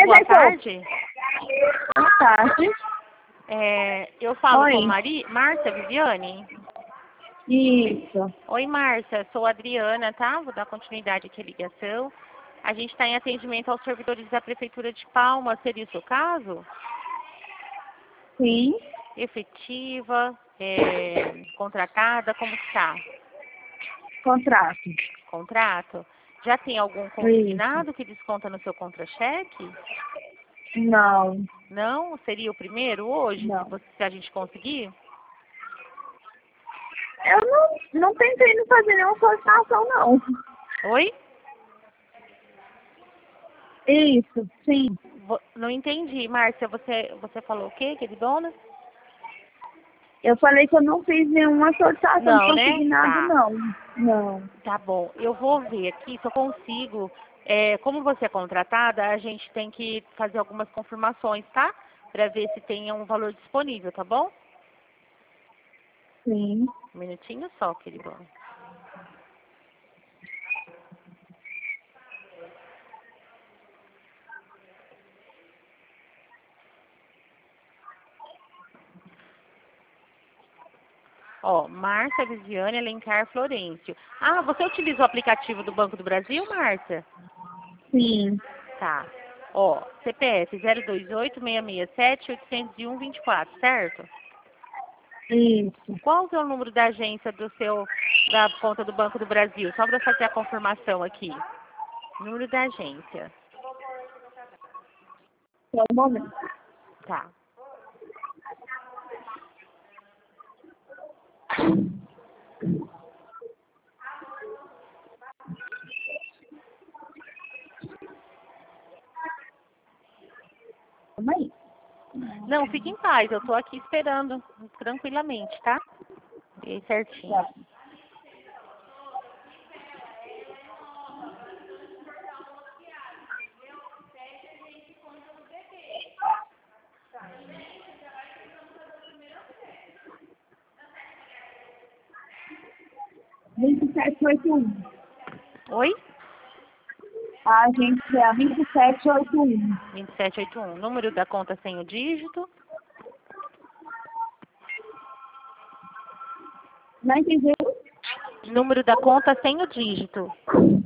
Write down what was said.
boa tarde. Boa tarde. Eu falo Oi. com Márcia Viviane. Isso. Oi, Márcia. Sou a Adriana, tá? Vou dar continuidade aqui à ligação. A gente está em atendimento aos servidores da Prefeitura de Palmas. Seria o seu caso? Sim. Efetiva, contratada, como que tá? Contrato. Contrato? Já tem algum consignado que desconta no seu contra-cheque? Não. Não? Seria o primeiro hoje, Não. se a gente conseguir? Eu não tentei não fazer nenhuma solicitação, não. Oi? Isso, sim. Não entendi, Márcia. Você falou o quê, queridona? Eu falei que eu não fiz nenhuma solicitação Não, de né? consignado, Tá. não. Não. Tá bom. Eu vou ver aqui se eu consigo. Como você é contratada, a gente tem que fazer algumas confirmações, tá? Pra ver se tem um valor disponível, tá bom? Sim. Um minutinho só, queridona. Ó, Márcia Viviane Alencar Florencio. Ah, você utiliza o aplicativo do Banco do Brasil, Márcia? Sim. Tá. Ó, CPF 028-667-801-24, certo? Isso. Qual que é o número da agência da conta do Banco do Brasil? Só para fazer a confirmação aqui. Número da agência. Só um momento. Tá. Calma aí. Não, fique em paz. Eu tô aqui esperando tranquilamente, tá? E aí, certinho. Tá. Vinte e sete oito um. Oi? A agência é a 2781. 2781. Número da conta sem o dígito. Não entendeu? Número da conta sem o dígito.